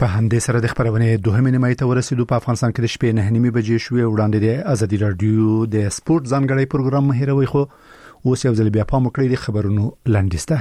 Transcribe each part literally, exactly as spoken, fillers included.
په همدې سره د خبرونه دوهمه نیمه ته ورسېدو. په افغانستان کې د شپې نه نیمه بجې شوې. وړاندې د ازادي رادیو د سپورت ځانګړی پروګرام مهیروي، خو اوس یو ځل بیا پام وکړئ د خبرونو لاندسته.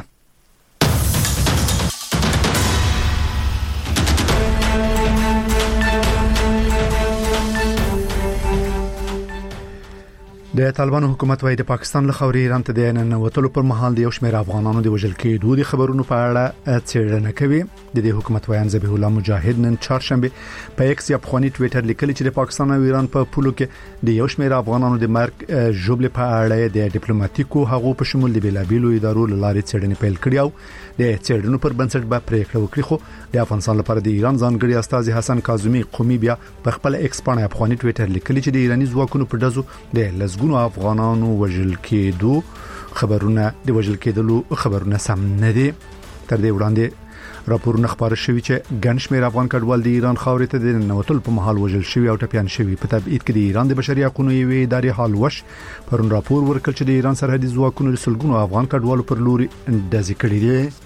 د طالبانو حکومت وايي د پاکستان له خاورې ایران ته د ننوتلو پر مهال د یو شمېر افغانانو د وژل کېدو د خبرونو په اړه څېړنه کوي. د دې حکومت وایي ذبیح الله مجاهد نن چهارشنبه په ایکس یا افغاني ټوئیټر لیکلي چې د پاکستان او ایران په پولو کې د یو شمېر افغانانو د مرګ ژوبل په اړه د ډیپلوماټیکو هغو په شمول د بیلابیلو ادارو لارې څېړنې پیل کړې او د څېړنو پر بنسټ به پریکړه وکړي. خو د افغانستان لپاره د ایران ځانګړي استاذ حسن کاظمی قومي بیا په خپل ایکس باندې افغاني ټوئیټر لیکلي چې د ایرانی ځواکونو په دزو د لزګونو افغانانو وژل کېدو خبرونه د وژل کېدلو خبرونه سم نه دي. تر دې وړاندې راپورونه خبر شوي چې ګڼ شمېر افغان کډوال د ایران خاورې ته د ننوتلو په مهال وژل شوي او ټپيان شوي. په تبعید کې د ایران د بشري حقوقو یوې ادارې حال وش پرون راپور ورکړ چې د ایران سرحدي ځواکونو د سلګونو افغان کډوالو پر لوري ډزې کړې دي.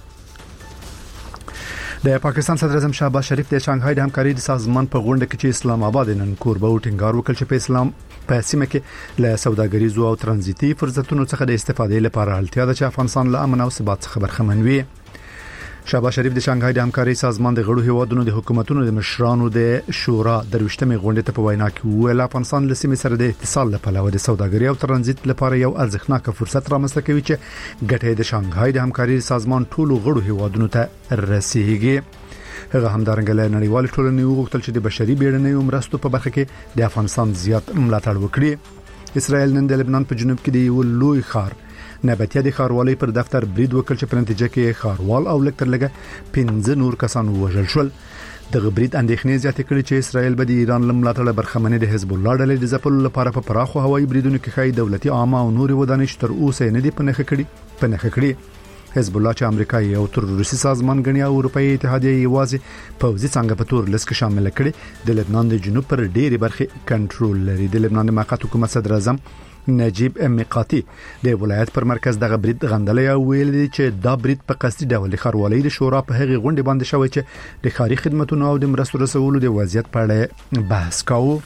د پاکستان صدر اعظم شهباز شریف د شانګهای د همکارۍ د سازمان په غونډه کې چې اسلام آباد نن کوربه او ټینګار وکړ چې په اسلام په سیمه کې له سوداګریزو او ترانزیتي فرصتونو څخه د استفادې لپاره اړتیا ده چې افغانستان له امن او ثبات څخه برخمن وي. شهباز شریف د شانګهای د همکارۍ سازمان د غړو هیوادونو د حکومتونو د مشرانو د شورا درويشتمې غونډې ته په وینا کې ویل افغانستان له سیمې سره د اتصال لپاره د سوداګري او ترانزیت لپاره یو ارزښتناک فرصت رامنځته کوي چې ګټه د شانګهای د همکارۍ سازمان ټولو غړو هیوادونو ته رسیږي. هغه همدارنګه له نړیوال ټولنې وغوښتل چې د بشري بیړنیو مرستو په برخه کې د افغانستان زیات ملاتړ وکړي. اسرائیل نن د لبنان په جنوب کې د یو لوی ښار نباتیا د ښاروالۍ پر دفتر برید وکړ چې په نتیجه کې ښاروال او لکتر لګه پنځه نور کسان وژل شول. د برید اندېښنې زیاتې کړې چې اسرائیل به د ایران لملاتړ برخمنې د حزب الله ډلې د ځپلو لپاره په پراخو هوایي بریدونو کې خای دولتي عامه او نور ودانۍ تر اوسه نه دي پنهخ کړي پنهخ کړي. حزب الله چې امریکایي او تروریستي سازمان غني او اروپאי اتحادیه یوازې پوځي څنګه په تور لسک شامل کړي د لبنان د جنوب پر ډېری برخه کنټرول لري. د لبنان د موقت حکومت صدر اعظم نجیب میقاتی د ولایت پر مرکز دغه برید غندلې او ویل دي چې دا برید په قصدي ډول د ښاروالۍ د شورا په هغه غونډه باندې شوی چې د ښاري خدماتو او د مرستو رسولو د وضعیت په اړه بحث کاوه.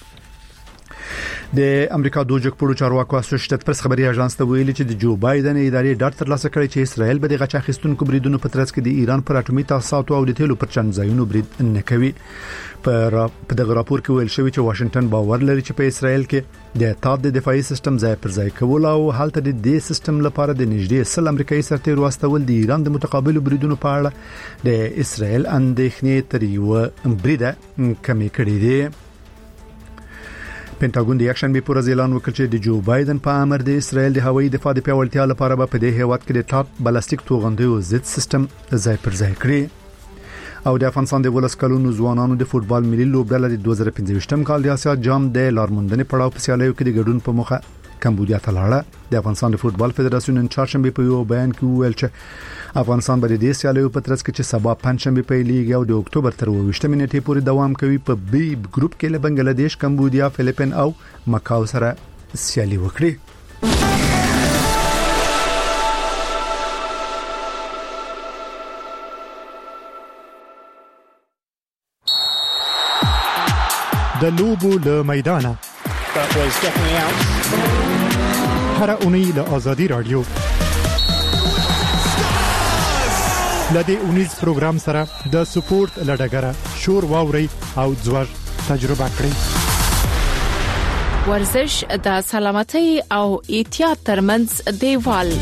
د امریکا د جګپړو چارواکو اسوسییټډ پریس خبري اژانس ته ویلي چې د جو بایدن ادارې ډاټ ترلاسه کړی چې اسرائیل به د غچ اخیستونکو بریدونو په ترڅ کې د ایران پر اټومي تاسیساتو او د تیلو پر چنځایونو برید نه کوي. په دغه راپور کې ویل شوی چې واشنگټن باور لري چې په اسرائیل کې د اتحاد د دفاعي سیستم ځای پر ځای کول او حالت د دې سیستم لپاره د نږدې سل امریکایي سرتیرو واستول د ایران د متقابل بریدونو په اړه د اسرائیل اندېښنې تر یو بریده کمی کړې دي. پینټاګون د اکشن به پر اعلان وکړ چې د جو بایدن په امر د اسرائیل د هوایي دفاع د پیاوړتیا لپاره په دې هیواد کې د ټاپ بلاستیک توغندیو ضد سیستم ځای پر ځای کړی. او د افغانستان د ولس کلونو ځوانانو د فوتبال ملي لوبډله د دوه زره پنځه کال د اسیا جام د لارموندنې پړاو په سیالیو کې د ګډون په مخه کمبودیا ته لاړه. د افغانستان د فوتبال فدراسیون نن چهارشنبه په یو بیان کې ویل چې افغانستان به د سیالیو په ترڅ کې چې سبا پنځشنبه پیلېږي او د اکتوبر تر اوویشتمې نیټې پورې دوام کوي په بی ګروپ کې له بنگلاديش، کمبودیا، فلیپین او مکاو سره سیالي وکړي. د لوبو له میدانه That was definitely out. هر اونۍ له آزادي رادیو لدې اونیز پروګرام سره د سپورت لړګره شور واوري او ځوړ تجربه کړئ. ورزش د سلامتۍ او احتیاط ترمنځ دیوال.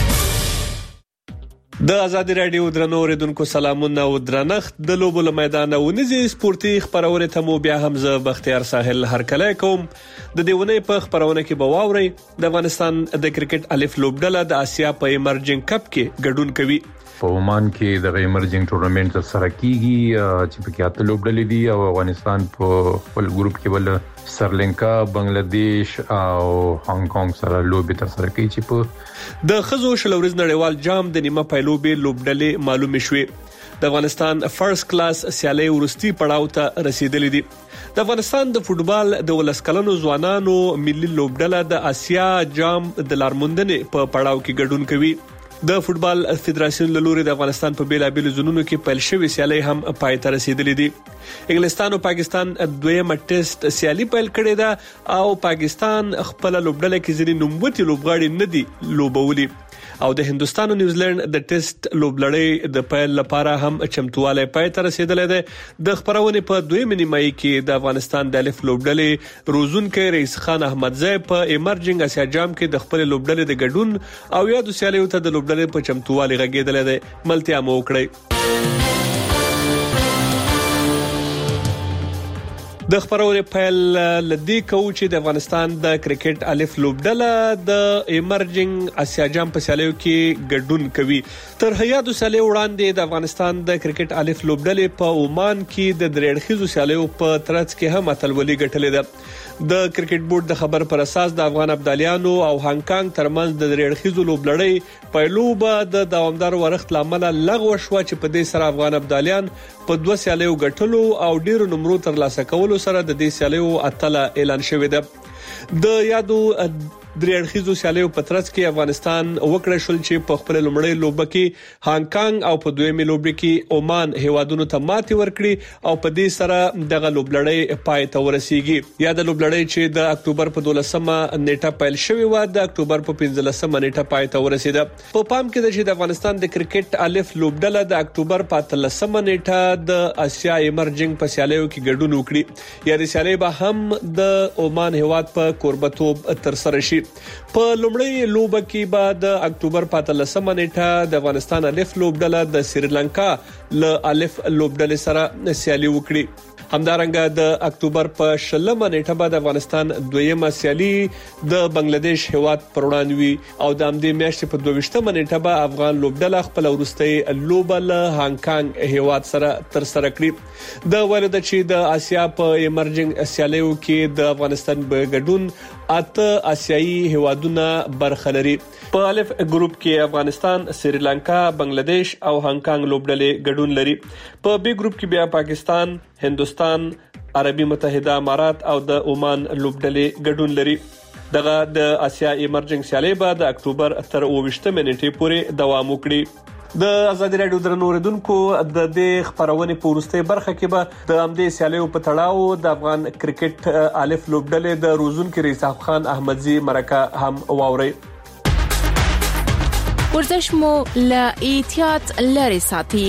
د آزادي رادیو درنو اوریدونکو سلامونه او درنښت. د لوبو له میدانه ونیزي سپورتي خبرونه ته مو بیا حمزه بختیار ساحل هرکلی کوم. د دیونه په خبرونه کې به واوري د افغانستان د کرکټ الف لوبډله د اسیا په ایمرجنګ کپ کې ګډون کوي. په عمان کې د ایمرجنګ ټورنمنت سره کیږي چې په کې اته لوبډلې دي او افغانستان په خپل ګروپ کې ول سرلنکا، بنگلاديش او هانګ کانګ سره لوبي تر سره کوي چې په د خزو شلوريز نړیوال جام د نیمه پایلوبي لوبډلې معلومه شوې. د افغانستان فرست کلاس سیالي ورستي پړاو ته رسیدلې دي. د افغانستان د فوتبال د ولسکلنو ځوانانو ملي لوبډله د اسیا جام د لارموندنې په پړاو کې ګډون کوي. د فوتبال فدراسیون له لوري د افغانستان په بیلابېلو زونونو کې پیل شوې سیالي هم پای ته رسیدلې دي. انګلستان او پاکستان دویمه ټیسټ سیالي پیل کړې ده او پاکستان خپل لوبډله کې ځینې نوموتي لوبغاړي نه دي لوبولي او د هندستان او نیوزیلند د ټیسټ لوبلړۍ د پیل لپاره هم چمتواله پای ته رسیدلې ده. د خبرونه په دویمه نیمایي کې د افغانستان د الف لوبډلې روزونکو رئیس خان احمدزی په ایمرجنګ اسیا جام کې د خپل لوبډلې د ګډون او یادو سیالیو ته د لوبډلې په چمتواله غږیدل ده. ملتیا مو وکړي. د خبرونه پیل لدی کوم چې د افغانستان د کرکټ الف لوبډله د ایمرجنګ اسیا جام په سیالیو کې ګډون کوي. تر هیادو سیالیو وړاندې د افغانستان د کرکټ الف لوبډله په عمان کې د درېړخیزو سیالیو په ترڅ کې هم اتلولي ګټلې ده. د کرکټ بورډ د خبر پر اساس د افغان ابدالیانو او هانګ کانګ ترمنځ د درېړخیزو لوبلړۍ پیلوبه د دوامدار ورښت لامل لغوه شو چې په دې سره افغان ابدالیان په دوه سیالیو ګټلو او ډیرو نمرو ترلاسه کولو سره د دې سیالیو اتله اعلان شوې ده. د یادو درې اړخیزو سیالیو په ترڅ کې افغانستان وکړه شول چې په خپل لومړی لوبه کې هانګ کانګ او په دویمه لوبه کې عمان هیوادونو ته ماتې ورکړي او په دې سره دغه لوبلړۍ پای ته ورسیږي. یا د لوبلړۍ چې د اکتوبر په دولسمه نیټه پیل شوې و د اکتوبر په پنځلسمه نیټه پای ته ورسیده. په پام کې ده چې د افغانستان د کرکټ الف لوبډله د اکتوبر په اتلسمه نیټه د اسیا ایمرجنګ په سیالیو کې ګډون وکړي. یا د سیالۍ به هم د عمان هیواد په کوربتوب تر سره شي. په لومړی لوبه کې به د اکتوبر په اتلسمه نیټه د افغانستان الف لوبډله د سریلانکا له الف لوبډلې سره سیالي وکړي. همدارنګه د اکتوبر په شلمه نیټه به د افغانستان دویمه سیالي د بنگلاديش هیواد پر وړاندې وي او د همدې میاشتې په دویشتمه نیټه به افغان لوبډله خپل وروستۍ لوبه له هانګ کانګ هیواد سره تر سره کړي. د ولود چې د اسیا په ایمرجنګ سیالیو کې د افغانستان په ګډون اته آسیایي هیوادونه برخه لري. په الف ګروپ کې افغانستان، سریلانکا، بنگلاديش او هانګ کانګ لوبډلې ګډون لري. په بی ګروپ کې بیا پاکستان، هندستان، عربي متحده امارات او د عمان لوبډلې ګډون لري. دغه د اسیا ایمرجنګ سیالي به د اکتوبر تر اوویشتمه نیټې پورې دوام وکړي. د آزادي رادیو درنو اوریدونکو د دې خبرونه په ورسته برخه کې به د همدې سیالیو په تړاو د افغان کرکټ الف لوبډلې د روزونکو رئیس خان احمدزی مرکه هم واوري. ورزش مو له احتیاط لري ساتي.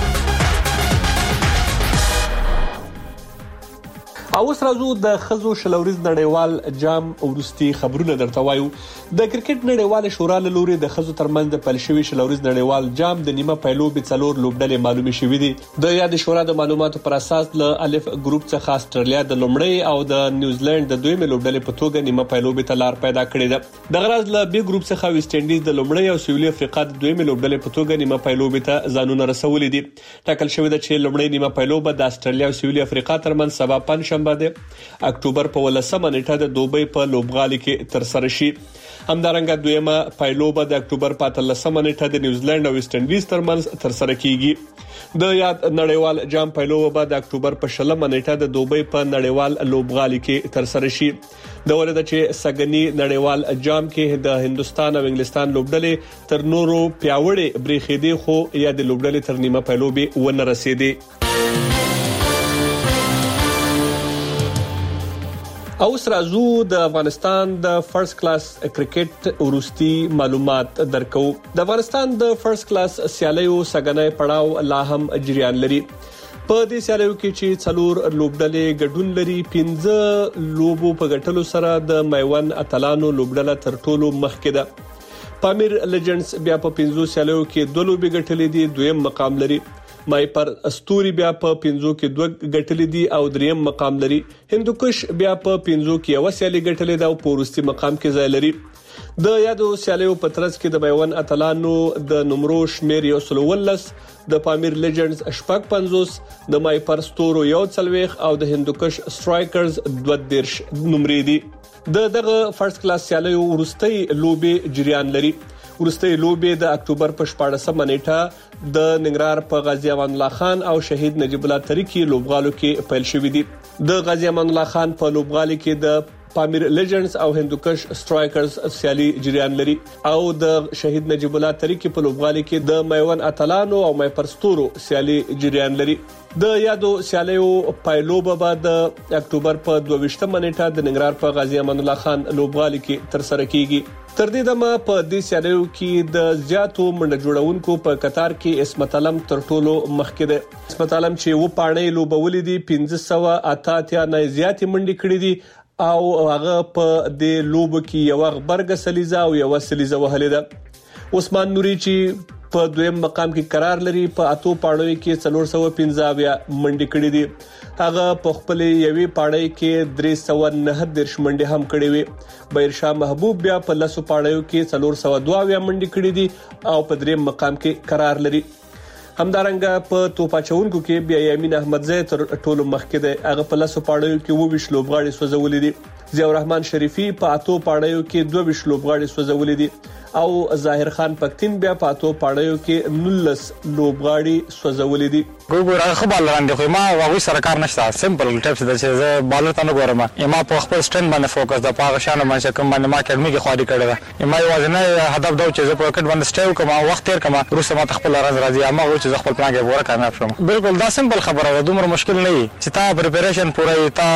او اوس راځو د خزو شلوريز نړیوال جام ورستي خبرونه درته وایو. د کرکټ نړیوال شورا له لوري د خزو ترمنځ د پیل شوی شلوريز نړیوال جام د نیمه پیلوبې څلور لوبډلې معلومه شوې دي. د یاد شورا د معلوماتو پر اساس له الف ګروپ څخه استرالیا د لومړی او د نیوزیلند د دویمه لوبډلې په توګه نیمه پیلوبې ته لار پیدا کړې ده. د غرض له بی ګروپ څخه ویسټ انډیز د لومړی او سویلي افریقا د دویمه لوبډلې په توګه نیمه پیلوبې ته ځانونه رسولې دي. ټاکل شوی ده چې لومړی نیمه پیلوبه د استرالیا او سویلي افریقا ترمنځ سبا پنځشنبه د اکتوبر په ولسمه نیټه د دوبۍ په لوبغالي کې تر سره شي. همدارنګه دویمه پایلوبه د اکتوبر په اتلسمه نیټه د نیوزیلند او ویسټ انډیز ترمنځ تر سره کیږي. د یاد نړیوال جام پایلوبه د اکتوبر په شلمه نیټه د دوبۍ په نړیوال لوبغالي کې تر سره شي. د ولدا چې سګنی نړیوال جام کې د هندستان او انګلستان لوبډلې تر نورو پیاوړې بریخېدي خو یا د لوبډلې تر نیمه پایلوبه ونه رسیدي. اوس راځو د افغانستان د فرست کلاس کرکټ ورستي معلومات درکو. د افغانستان د فرست کلاس سیالیو سګنای پړاو لا هم جریان لري. په دې سیالیو کې چې څلور لوبډلې ګډون لري، پنځه لوبو په ګټلو سره د میوند اتلانو لوبډله تر ټولو مخکې ده. پامیر لیجنډز بیا په پنځو سیالیو کې دوه لوبې ګټلې دي، دویم مقام لري. مای پر استوري بیا په پنځو کې دوه ګټلې دي او دریم مقام لري. هندوکش بیا په پنځو کې یو سیالي ګټلې ده او په وروستي مقام کې ځای لري. د یادو سیالیو په ترڅ کې د میوند اتلانو د نمرو شمیر یو سل ولس، د پامیر لیجنډز شپږ پنځوس، د مای پر ستورو یو څلويخ او د هندوکش سټرایکرز دوه دیرش نمرې دي. د دغه فرست کلاس سیالیو ورستي لوبې جریان لري. ورستي لوبې د اکتوبر په شپاړسمه نیټه د ننګرهار په غازی امان الله خان او شهید نجیب الله تاریخي لوبغالو کې پیل شوې دي. د غازی امان الله خان په لوبغالي کې د پامیر لیجنډز او هندوکش سټرایکرز سیالي جریان لري او د شهید نجیب الله تریکی په لوبغالي کې د میوان اتلانو او مې پرستورو سیالي جریان لري. د یادو سیالیو پایلوبه بعد د اکتوبر په دوه ویشتمه نیټه د ننګرهار په غازی امان الله خان لوبغالي کې تر سره کیږي. تر دې دمه په دې سیالیو کې د زیاتو منډه جوړونکو په قطار کې اسمت علم تر ټولو مخکې ده. اسمت علم چې و پاڼې لوبولې دي پنځه سوه اته اتیا نه زیاتې منډې کړې دي او هغه په دې لوب کې یو غبرګ سلیزه او یو سلیزه وهلې ده. عثمان نوري چې په دویم مقام کې قرار لري په اتو پاڼو کې څلور سوه پنځه اویا منډې کړې دي. هغه په خپل یوې پاڼې کې درې سوه نه دیرش منډې هم کړې وي. بهرشاه محبوب بیا په لسو پاڼو کې څلور سوه دوه اویا منډې کړې دي او په دریم مقام کې قرار لري. همدارنګه په توپاچونکو کې بیا یمین احمدزی تر ټولو مخکې دی. هغه په لسو پاڼو کې اووه ویشت لوبغاړي سوځولې دي. ضیاء الرحمن شریفي په اتو پاڼو کې دوه ویشت لوبغاړي سوځولې دي او ظاهر خان پختین بیا په اتو پاڼو کې نولس لوبغاړي سوځولې دي. ګورغه خو بال لاندې خو ما واغوي سره کار نشته. سمپل ټیپس د چې بالر ته نه ګورم. ما په خپل سټند باندې فوکس د پاغه شانه باندې کوم باندې ما اکیډمي کې خواري کړې ده. ما یوازې هدف دا چې زه په وکټ باندې سټیو کوم او وخت تیر کوم روسه ما خپل راز راځي ما و چې خپل پلان کې پوره کامیاب شوم. بالکل دا سمپل خبره ده. دومره مشکل نه وي چې تا پریپریشن پوره تا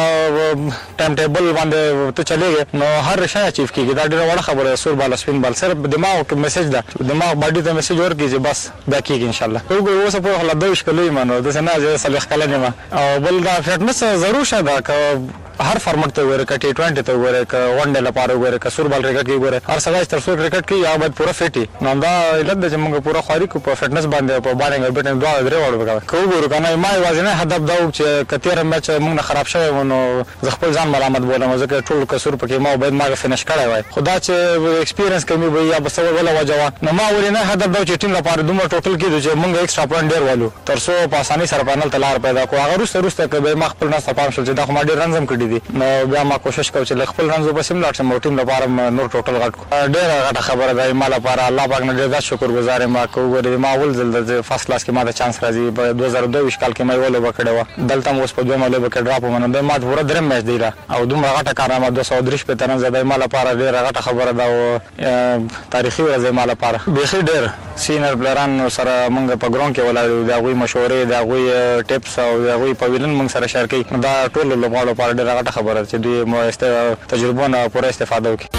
ټایم ټیبل باندې ته چلےږي نو هر شی اچیو کیږي. دا ډیره وړه خبره. سور بال سپین بال صرف دماغ کې میسج ده. دماغ باډي ته میسج ورکړي چې بس بیا کیږي ان شاء الله. وګورئ اوس په خلا دوه شکلې مانو د سنا صالح کلنه ما او بل دا فټنس ضرور شته ک هر فارمټ ته وره ک ټي ټوئنټي ته وره ک ون ډے لپاره وره ک سور بال کرکټ کې وره هر سړی تر څو کرکټ کې یا باید پوره فټي نو دا علت د موږ پوره خاري کو په فټنس باندې په باندې بیٹنګ دوه درې وړو وکړه. کو ګورو کنه ما وازنه هدف دا چې کتیر میچ موږ خراب شوی نو ز خپل ځان ملامت بولم ځکه ټول کسور پکې ما باید ما فینش کړی وای. خدا چې ایکسپیرینس کمی وي یا بس ولا وجوا نو ما ورینه هدف دا چې ټیم لپاره دومره ټوټل کې چې موږ ایکسترا پوینټ ډیر والو تر څو په اساني سره پانل تلار پیدا کو. هغه روسته روسته کې ما خپل نه صفام شو چې دا خو ما ډیر رنزم کړی دي نو ما کوشش کوم چې خپل رنزو بسم لاټ سم ټیم لپاره نور ټوټل غټ ډیر غټه خبره ده. ما لپاره الله پاک نه ډیر شکر گزار ما کوګورې ما ول زل د فرست کلاس کې ما د چانس راځي په دوه زره دوه کال کې مې ول وکړه و دلته اوس په دوه مله وکړ ډراپ مننه ما پورا درم میچ دی را او دومره غټه کارنامه دوه سوه درې په ترن زده ما لپاره ډیر غټه خبره ده او تاریخي ورځ ما لپاره به ډیر سینر پلیران سره موږ په ګراوند کې ولاړو دا غوي مشورې دا غوي ټیپس او دا غوي په ویلن موږ سره شیر کړي دا ټول لوبغاړو لپاره ډیر غټه خبره ده چې دوی مو تجربه نه پوره استفاده وکړي.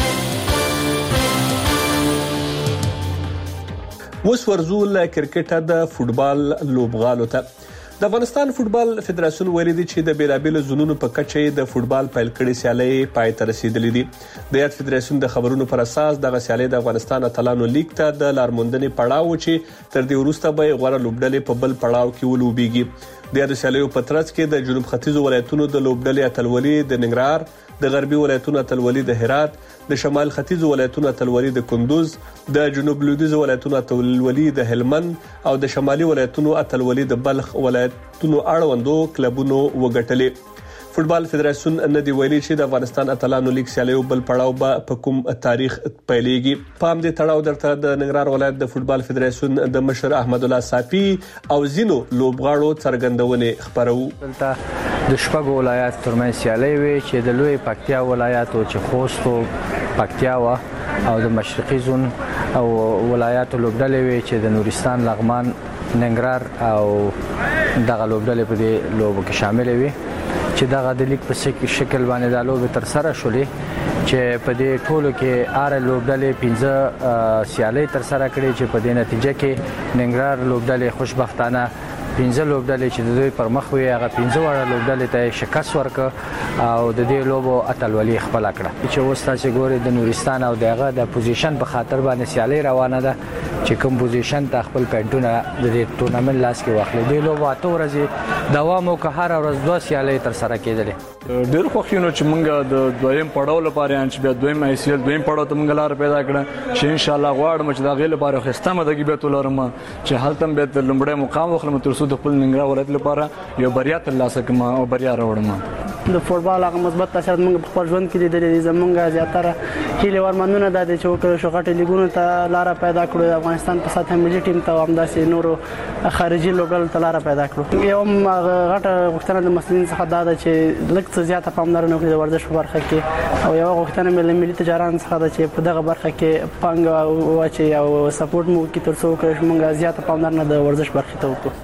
اوس ورزو له کرکټ د فوتبال لوبغالو ته. د افغانستان فوتبال فدراسیون ویلي دی چې د بیلابېلو زونونو په کچه د فوتبال پیل کړي سیالي پای ته رسیدلې دي. د یاد فدراسیون د خبرونو پر اساس د سیالي د افغانستان اتلانو لیګ ته د لارموندنې پړاو چې تر دې وروسته به غوړه لوبډلې په بل پړاو کې ولوبېږي. د یاد سیالیو په ترڅ کې د جنوب ختیځو ولایتونو د لوبډلې اتلولي د ننګرهار، د غربي ولایتونو اتلولي د هرات، د شمال ختیځو ولایتونو اتلولي د کندوز، د جنوب لویدیځو ولایتونو اتلولي د هلمند او د شمالي ولایتونو اتلولي د بلخ ولایتونو اړوندو کلبونو وګټلې. فوتبال فدراسیون نه دی ویلي چې د افغانستان اتلانو لیګ سیالیو بل پړاو به په کوم تاریخ پیلېږي. په همدې تړاو درته د ننګرهار ولایت د فوتبال فدراسیون د مشر احمد الله صافي او زینو لوبغاړو څرګندونې خبرو. دلته د شپږو ولایت ترمنځ سیالي وي چې د لوی پکتیا ولایت او چې خوست او پکتیا و او د مشرقي زون او ولایت لوبډلې وي چې د نورستان، لغمان، ننګرهار او دغه لوبډلې په دې لوبو کې شامل وي چې دغه د لیګ په شکل باندې د لوبې تر سره شولې چې په دې ټولو کې آر لوبډلې پنځه سیالي تر سره کړې چې په دې نتیجه کې ننګرهار لوبډلې خوشبختانه پنځه لوبډلې چې د دوی پر مخ وي هغه پنځه وړه لوبډلې ته شکست ورکړ او د دې لوبو اتلولي خپل کړه چې اوس تاسو ګورئ د نورستان او دغه د پوزیشن په خاطر باندې سیالي روانه ده چې کوم پوزیشن ته خپل پینټونه د دې ټورنمنت لاس کې واخلي. د لوبو اته ورځې دوام او که هر ورځ دوه سیالي تر سره کېدلې. ډېر خوښینو چې موږ د دویم پړاو لپاره چې بیا دویم آی سی ایل دویم پړاو ته موږ لار پیدا کړه چې ان شاء الله غواړم چې دا غي لپاره خسته مده کې به تولرم چې هلته به د لمړی مقام وخلم تر څو د خپل ننګرهار ولایت لپاره یو بریا ترلاسه کړم او بریا راوړم. د فوټبال هغه مثبت تاثیرات موږ په خپل ژوند کې لیدلي دي. زموږ زیاتره هیله ورمنونه د دې چې شو غټ لیګونو ته لار پیدا کړو، د افغانستان په سطح ملي ټیم ته هم داسې نورو خارجي لوبډلو ته لار پیدا کړو. یو غټه غوښتنه د مسلمانانو څخه دا ده چې لږ څه زیاته پاملرنه وکړي د ورزش په برخه کې، او یو غوښتنه مې ملي تجارت څخه ده چې په دغه برخه کې پانګه واچي او سپورټ مو کې تر څو کې موږ زیاته پاملرنه د ورزش برخه ته وکړو.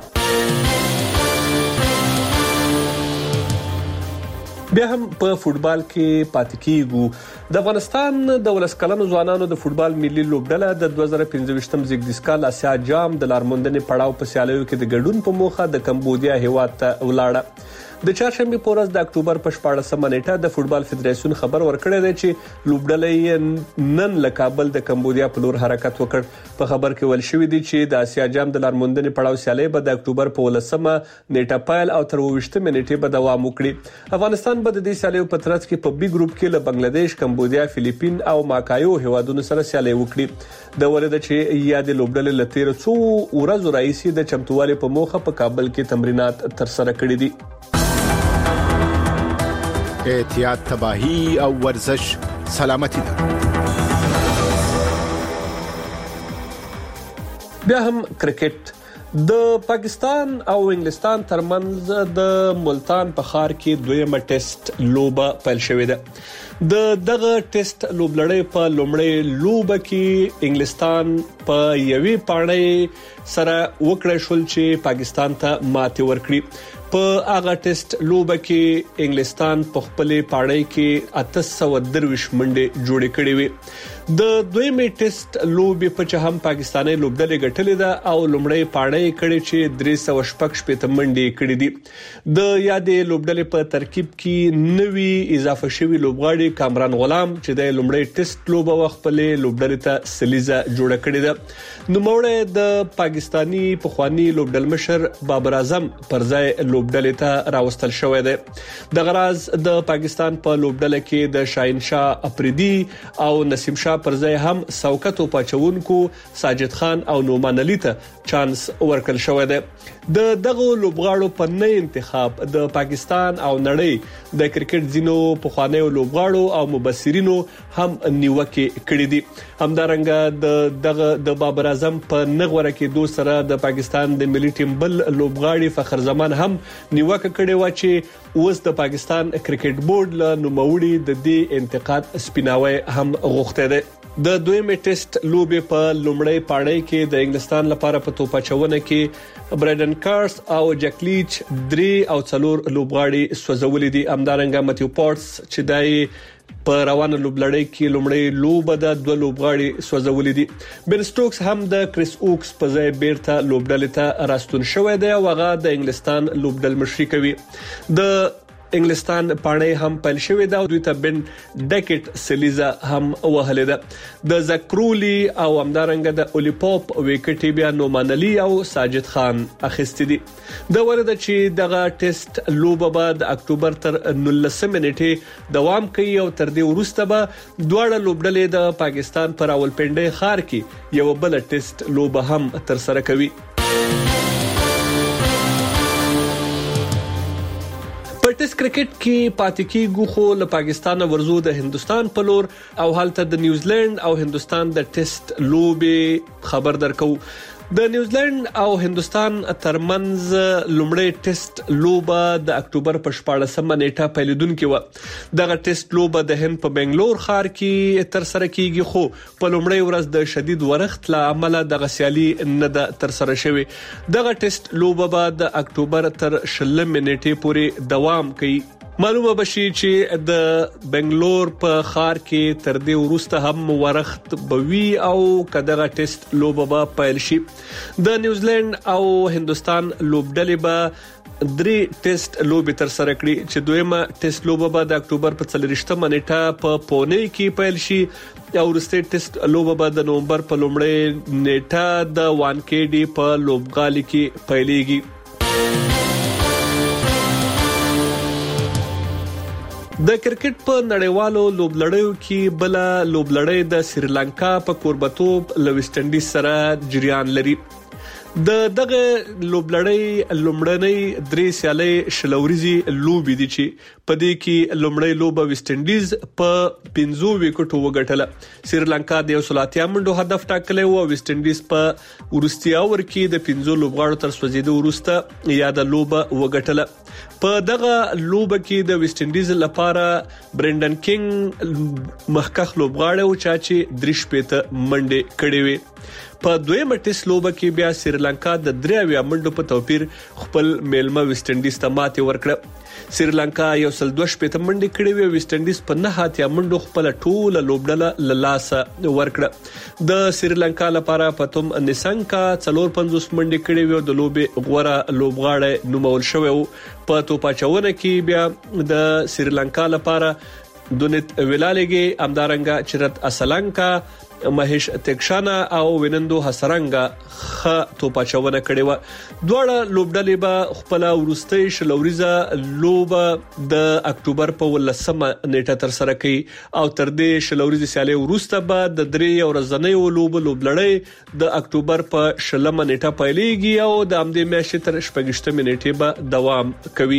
بیا هم په فوټبال کې پاتې کیږو. د افغانستان د ولس کلنو ځوانانو د فوټبال ملي لوبډله د دوه زره پنځه زیږدیز کال آسیا جام د لارموندنې پړاو په سیالیو کې د ګډون په موخه د کمبودیا هیواد ته ولاړه. د چهارشنبه په ورځ د اکتوبر په شپاړسمه نیټه د فوټبال فدراسیون خبر ورکړی دی چې لوبډله نن له کابل د کمبودیا په لور حرکت وکړ. په خبر کې ویل شوی دی چې د آسیا جام د لارموندنې پړاو سیالي به د اکتوبر په ولسمه نیټه پیل او تر اوویشتمه نیټې به دوام وکړي. افغانستان به د دې سیالیو په ترڅ کې په بي ګروپ کې له بنگلاديش، کمبودیا، فلیپین او ماکایو هیوادونو سره سیالي وکړي. د ورده چې یاد لوبډله لتیر څو ورځې راځي د چمتووالي په موخه په کابل کې تمرینات تر سره کړي دي. احتیاط، تباہی او ورزش سلامتی ده. بیا هم کرکټ. د پاکستان او انګلستان ترمنځ د ملتان په ښار کې دویمه ټیسټ لوبه پیل شوې ده. د دغه ټیسټ لوبلړۍ په لومړۍ لوبه کې انګلستان په یوې پاڼې سره وکړه شول چې پاکستان ته ماتې ورکړي. په هغه ټیسټ لوبه کې انګلستان په خپلې پاڼې کې اته سوه درویش منډې جوړې کړې وې. د دویمې ټیسټ لوبې په چې هم پاکستاني لوبډلې ګټلې ده او لومړی پاڼې کړې چې درې سوه شپږ شپږ منډې کړې دي. د یادې لوبډلې په ترکیب کې نوي اضافه شوی لوبغاړي کامران غلام چې د لومړی ټیسټ لوبه وخپلې لوبډلې ته سلیزه جوړه کړې ده. نو موړ د پاکستانی پخوانی لوبډل مشر بابر اعظم پر ځای لوبډلې ته راوستل شوې ده. د غراز د پاکستان په لوبډله کې د شاهین شاه افریدي او نسیم شاه پر ځای هم سوکتو پاچونکو ساجد خان او نومان علي ته چانس ورکړل شوې ده. د دغه لوبغاړو په نه انتخاب د پاکستان او نړۍ د کرکټ ځینو پخوانیو لوبغاړو او مبصرینو هم نیوکه کړې دي. همدارنګه د دغه د بابر اعظم په نغوره کې دوه سره د پاکستان د ملي ټیم بل لوبغاړي فخر زمان هم نیوکه کړې و چې اوس د پاکستان کرکټ بورډ له نوموړي د دې انتقاد سپیناوي هم غوښته ده. د دویمې ټیسټ لوبې په لومړی پاړۍ کې د انګلستان لپاره په توپاچونه کې برایډن کارس او جکلیچ درې او څلور لوبغاړي سوځولې دي. همدارنګه متیو پورټس چې دای په روانه لوبلړۍ کې لومړی لوبه د دوه لوبغاړي سوځولې دي. بن سټوکس هم د کریس اوکس په ځای بیرته لوبډلې ته راستون شوی دی او هغه د انګلستان لوبډل مشري کوي. د انګلستان پاڼې هم پیل شوې ده او دوی ته بن ډیکټ سلیزا هم وهلې ده. د زکرولی او همدارنګه د اولیپوپ وکټي بیا نومان علي او ساجد خان اخیستې دي. د ورده چې دغه ټیسټ لوبه بعد اکتوبر تر نولسمه نیټه دوام کوي او تر دې وروسته به دواړه لوبډلې د پاکستان پر راولپنډي ښار کې یو بل ټیسټ لوبه هم تر سره کوي. په ټیسټ کرکټ کې پاتې کیږو خو له پاکستان ورزو د هندستان په لور او حالت د نیوزیلند او هندستان د ټیسټ لوبې خبر درکو. د نیوزیلند او هندستان ترمنځ لومړی ټیسټ لوبه د اکتوبر په شپاړسمه نیټه پیلېدونکې و. دغه ټیسټ لوبه د هند په بنگلور ښار کې تر سره کیږي خو په لومړی ورځ د شدید ورښت له امله د سیالي نه د تر سره شوی. دغه ټیسټ لوبه به د اکتوبر تر شلمه نیټې پورې دوام کوي. معلومه بشي چې د بنگلور په ښار کې تر دې وروسته هم ورښت بوي او کداغه ټیسټ لوبه به پیل شي. د نیوزیلند او هندستان لوبډلې به درې ټیسټ لوبې تر سره کړي چې دویمه ټیسټ لوبه به د اکتوبر په څلوېښتمه نیټه په پونه کې پیل شي او وروستۍ ټیسټ لوبه به د نومبر په لومړۍ نیټه د وانکېډي په لوبغالي کې پیلېږي. د کرکټ په نړیوالو لوبلړیو کې بل لوبلړی د سریلانکا په کوربتوب له ویسټ انډیز سره جریان لري. د دغه لوبلړۍ لومړنۍ درې سیالۍ شلوريزي لوبې دي چې په دې کې لومړی لوبه ویسټ انډیز په پنځو وکټو وګټله. سریلانکا د یو سل اتیا منډو هدف ټاکلی و او ویسټ انډیز په ورستي اور کې د پنځو لوبغاړو تر سوځیدو وروسته یا د لوبه وګټله. په دغه لوبه کې د ویسټ انډیز لپاره برندن کینګ مخکخ لوبغاړی و چې درش پته منډه کړې وي. په دویمه ټیسټ لوبه کې بیا سریلانکا د درې اویا منډو په توپیر خپل میلمه ویسټ انډیز ته ماتې ورکړه. سریلانکا یو سل دوه شپږ منډې کړې وي، ویسټ انډیز په نه اتیا منډو خپل ټوله لوبډله للاسه ورکړه. د سریلانکا لپاره پتوم نسنګا څلور پنځوس منډې کړې وي او د لوبې غوړه لوبغاړی نومول شوی و. په توپاچونه کې بیا د سریلانکا لپاره دونیت ویلالګي، امدارنګا چرت اسلانکا، مهیش تکشانا او وینندو حسرنګا خ توپاچونه کړي و. دواړه لوبډلې به خپل ورستۍ شلوريزه لوبه د اکتوبر په ولسمه نیټه تر سره کوي او تر دې شلوريزه سیالي ورسته به د درې ورځنۍ لوب لوبلړۍ د اکتوبر په شلمه نیټه پیلېږي او د امدې میاشتې تر شپږشتمه نیټه به دوام کوي.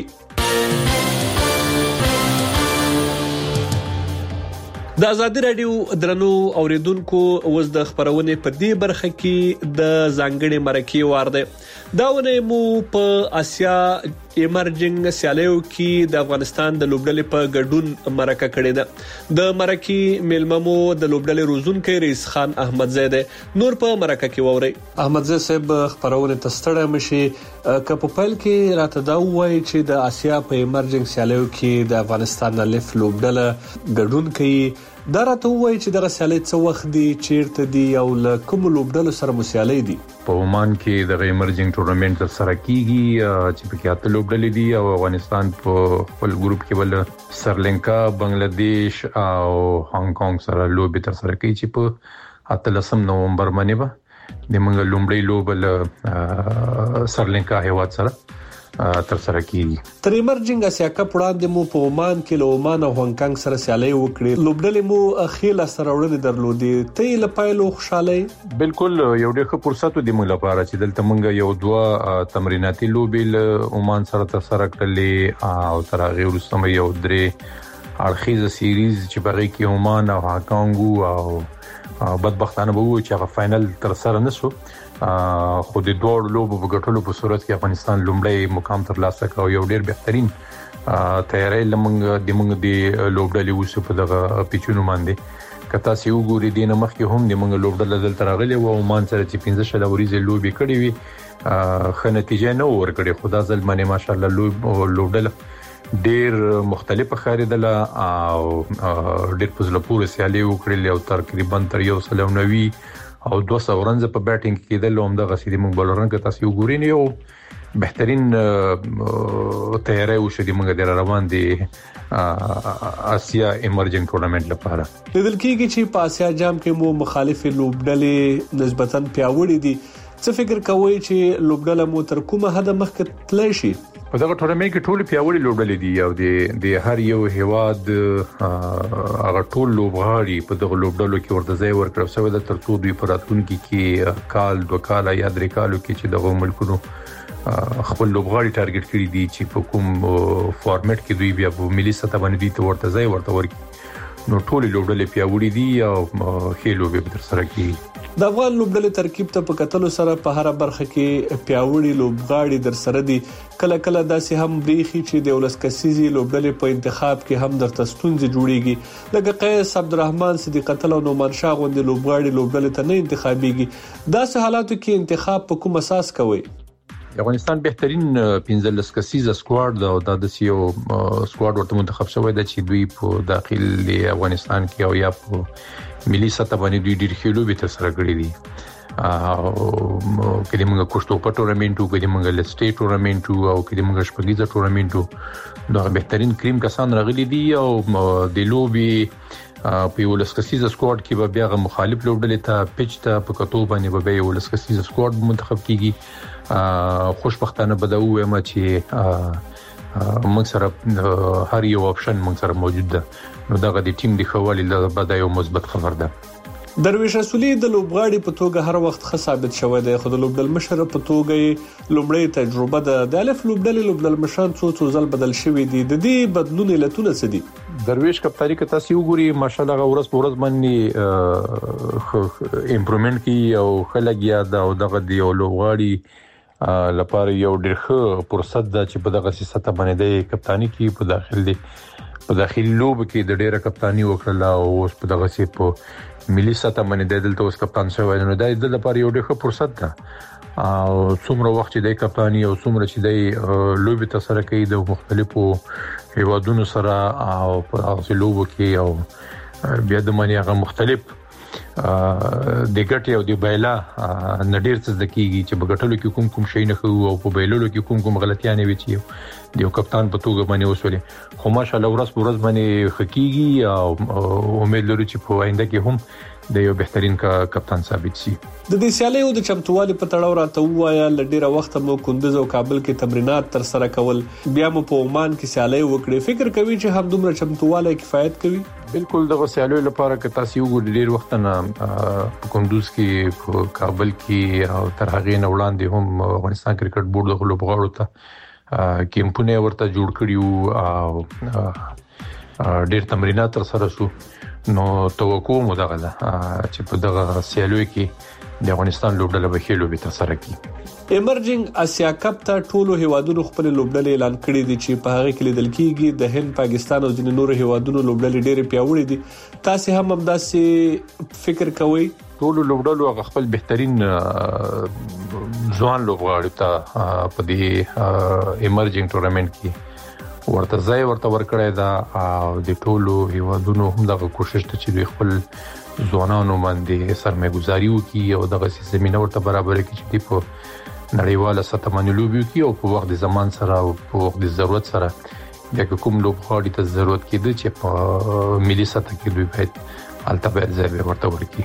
د ازادي رادیو درنو اوریدونکو اوس د خبرونه په دې برخه کې د ځانګړي مرکې وار دی. داونه مو په آسیا ایمرجنګ سیالیو کې د افغانستان د لوبډلې په ګډون مرکه کړې ده. د مرکې میلممو د لوبډلې روزونکو رئیس خان احمد زیده نور په مرکه کې ووري. احمد زیده صاحب خبرونه تستړه مشي که په پایل کې راته دا وایي چې د آسیا په ایمرجنګ سیالیو کې د افغانستان الف لوبډله ګډون کوي. دا راته وایي چې دغه سیالي څو وخت دي، چیرته دي او له کوم لوبډلو سره مسیالي دي؟ په عمان کې د ایمرجنګ ټورنمنت تر سره کیږي چې په کې اته لوبډلې دي او افغانستان په خپل ګروپ کې ول سریلانکا، بنگلاديش او هانګ کانګ سره لوبې تر سره کوي چې په اتلسم نومبر باندې به د منګ لومړی لوب له سریلانکا هیواد سره تر سره کیږي. تر ایمرجنګ اسیا کپ وړاندې مو په عمان کې له عمان او هانګ کانګ سره سیالي وکړې. لوبډلې مو اخیله سره وړاندې درلودې. ته له پایلو خوشاله؟ بالکل یو ډېر ښه فرصت دی موږ لپاره چې دلته موږ یو دوه تمریناتي لوبې له عمان سره تر سره کړلې او تر هغه وروسته یو درې اړخیزه سیریز چې بغي کې عمان او هانګ کانګ او بدبختانه به و چې هغه فائنل تر سره نشو. خو د دوه لوبو په ګټلو په صورت کې افغانستان لومړی مقام ترلاسه کړ. یو ډېر بهترین تیاری لمنګ د موږ د لوبډلې وسو په دغه پیچونو باندې کتا سی وګوري دینه مخکې هم د موږ لوبډله دلته راغلي و او مان سره چې پنځه شلوريزه لوبې کړې وي خو نتیجه نه ورکړي. خدا ځل باندې ماشاالله لوب لوبډله ډېر مختلفه خریدله او ډېر په زلپور سیالي وکړل او تقریبا تر یو سل او نوي او دوه سو رنز په بیټینګ کې د لوم د غسیدي موږ بولران کې تاسو وګورئ نو یو بهترین تیاری وشو د موږ د روان دي آسیا ایمرجنګ ټورنمنت لپاره. لیدل کېږي چې په آسیا جام کې مو مخالف لوبډلې نسبتاً پیاوړې دي. څه فکر کوئ چې لوبډله مو تر کومه حد مخکې تللی شي؟ په دغه ټورنمنت کې ټول پیاوړي لوبډلې دي او د د هر یو هیواد هغه ټول لوبغاړي په دغه لوبډلو کې ورته ځای ورکړل شوی د ترڅو دوی په راتلونکي کې کال دوه کال یا درې کالو کې چې دغه ملکونو خپل لوبغاړي ټارګټ کړی دي چې په کوم فارمټ کې دوی بیا په ملي سطح باندې دوی ته ورته ځای ورته ورکړي. نو ټول لوبډلې پیاوړي دي او خېلو به تر سره کیږي. د افغان لوبډلې ترکیب ته په کتلو سره په هر برخه کې پیاوړي لوبغاړي در سره دي. کله کله داسې هم بریخي چې د ولس کسيزي لوبډلې په انتخاب کې هم درته ستونزې جوړيږي. لکه قیس عبدالرحمن صدیق الله او نومان شاه غوندې لوبغاړي لوبډلې ته نه انتخابيږي. داسې حالاتو کې انتخاب په کوم اساس کوي؟ افغانستان بهترین پنځلس کسیزه سکواډ دا د دسیو سکواډ ورته منتخب شوی دی چې دوی په داخلي افغانستان کې او یا په ملي سطح باندې دوی ډیر خېلو به تر سره کړی دي. او کله موږ کوشتو په ټورنمنټو کې موږ لسټي ټورنمنټو او کله موږ شپږیزه ټورنمنټو دا بهترین کریم کسان راغلي دي او د لوبي په یو لسکسیزه سکواډ کې به بیا غو مخالف لوبډلې ته پچ ته په کتو باندې به یو لسکسیزه سکواډ منتخب کیږي. خوشبختانه به دا وایم چې موږ سره هر یو اپشن موږ سره موجود ده. نو دغه د ټیم د خوالي له بده یو مثبت خبر ده. درویش رسولي د لوبغاړي په توګه هر وخت ښه ثابت شوی دی، خو د لوبډل مشر په توګه لومړی تجربه ده. د الف لوبډل لوبډل مشران څو څو ځل بدل شوی دي. د دې بدلون علتونه څه دي؟ درویش کپتانی که تاسو وګورئ ماشاءالله ورځ په ورځ باندې امپروومنت کی او خلګیا دا او دغه دی او لوبغاړي لپاره یو ډېر ښه فرصت ده چې په دغه سیاست باندې د کپتانی کی په داخل دي په داخلي لوب کې د ډېره کپتانی وکړه او اوس په دغه سي په ملي سطح باندې د دلته اوس کپتان شوی نو د دې لپاره یو ډېر ښه فرصت ده او څومره وخت چې د کپتانی او څومره چې د لوب ته سره کوي د مختلفو هیوادونو سره او په هغه لوب کې او بیا د معنی هغه مختلف د ګټي او د بایلا نډیر څه دکېږي چې بغټلو کې کوم کوم شي نه خو او په بایلولو کې کوم کوم غلطیاں وي چې دیو کپتان په توګه باندې وسولې خو ماشاءالله ورځ په ورځ باندې حقيقي او امید لرو چې په آینده کې هم د یو بهترین کا کپتان ثابت شي. د دې سیالیو د چمتووالي په تړاو راته وایا لډیره وخت مو کندوز او کابل کې تمرینات تر سره کول بیا مو په عمان کې سیالي وکړي فکر کوي چې هم دومره چمتوواله کفایت کوي؟ بالکل دغه سیالیو لپاره که تاسو وګورئ ډیر وخت نه په کندوز کې په کابل کې او تر هغه نه وړاندې هم افغانستان کرکټ بورډ د لوبغاړو ته کیمپونه ورته جوړ کړیو او ډیر تمرینات تر سره شو نو توقع مو دغه چې په دغه سیالیو کې د افغانستان لوبډله به خېلو به تر سره کی. ایمرجنګ اسیا کپ ته ټولو هیوادونو خپل لوبډلې اعلان کړې دي چې په هغه کې لیدل کېږي د هند، پاکستان او ځینې نور هیوادونو لوبډلې ډېرې پیاوړې دي. تاسو هم همداسې فکر کوئ؟ ټولو لوبډلو خپل بهترین ځوان لوبغاړي ته په دې ایمرجنګ ټورنمنت کې ورته ځای ورته ورکړی دا او د ټولو هیوادونو هم دغه کوشش ته چې خپل ځوانانو باندې سرمایه‌ګزاري وکړي او دغه زمينه ورته برابر کړي چې په نړیواله سطح باندې لوبي وکړي او په وخت د زمان سره او په وخت د ضرورت سره د کوم لوبغاړي ته ضرورت کېده چې په ملي سطح کې دوی باید البته ځای ورته ورکړي.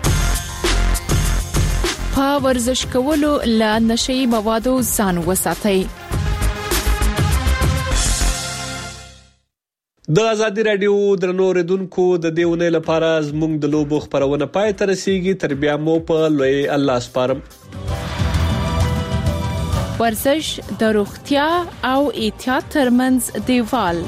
په ورزش کولو له نشئی موادو ځان وساتئ. د ازادي رادیو درنو ریدونکو د دیونه لپاره زموږ د لوبو خبرونه پای ته رسیدي. تر بیا مو په لوی الله سپارم. ورزش د روغتیا او احتیاط ترمنځ دیوال.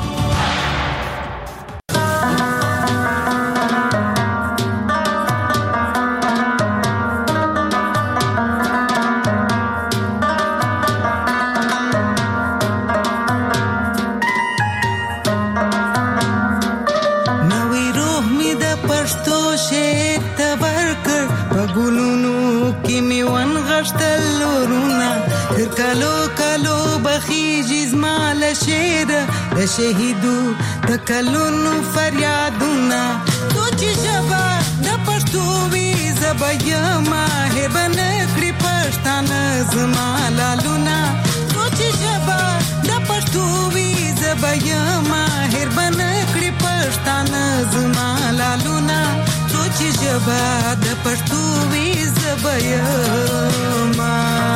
شهیدو تکلونو فریادونه سوچ شبا د پښتو وی زبیا ماهر بنکړي پښتانه زما لالونه سوچ شبا د پښتو وی زبیا ماهر بنکړي پښتانه زما لالونه سوچ شبا د پښتو وی زبیا ما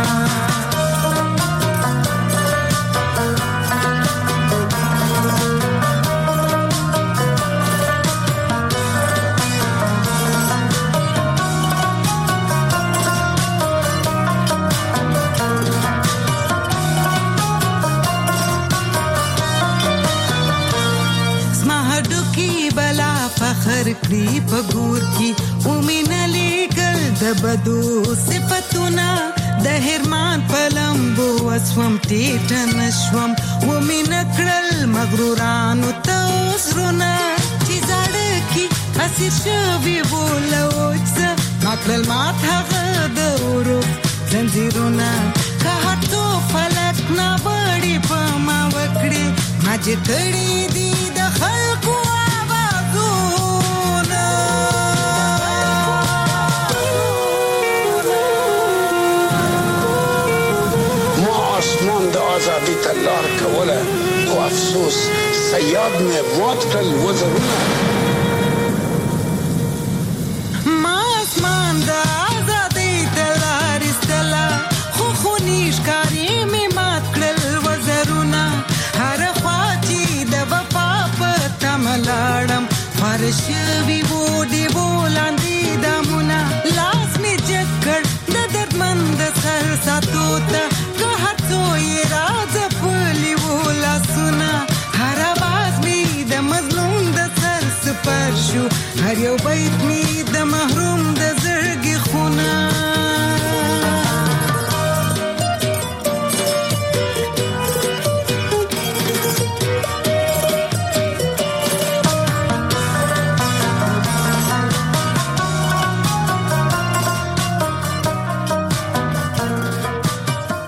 کړی په ګور کې ومنه لګل د بدو صفاتونه د هرمان پلمبو وسوم ټیټ نشوم ومنه کړل مغرورانو توسرونه چې زړه کې اسیر شوی بولوچ ماکل مات هغه د ورو زنجیرونه که هټو فلک نه بړي په ما وکړي ما چې کړی دي د خلکو آزادی تلار کوله او افسوس سیاد میں موت کل وزرونه